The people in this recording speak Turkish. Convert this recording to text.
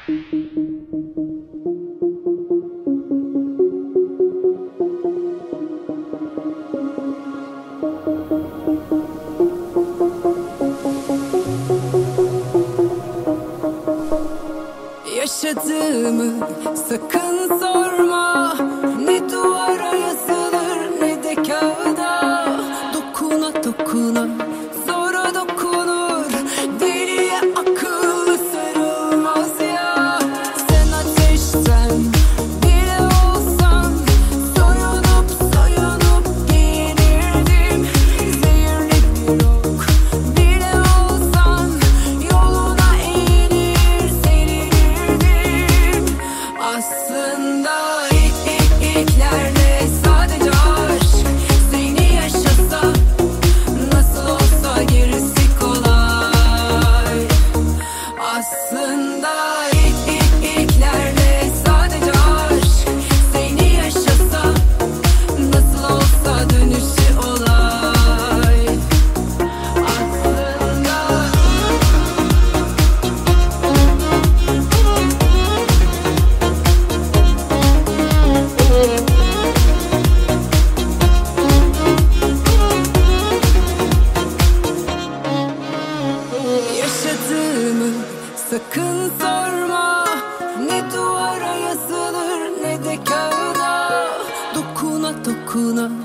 Yaşadığımı sakın sorma. Ne duvara yazılır ne de kağıda. Dokuna dokuna sonra dokunur. Deliye akıllı sarılmaz ya. Sen ateşten bile olsan soyunup soyunup giyinirdim. Zehirli bir ok bile olsan yoluna eğilir serilirdim. Aslında ilklerde sadece aşk. Seni yaşasa nasıl olsa gerisi kolay. Aslında ilklerde sadece aşk. Seni yaşasa nasıl olsa dönüşü olay. Aslında yaşadığımı sakın sorma. Ne duvara yazılır ne de kağıda. Dokuna dokuna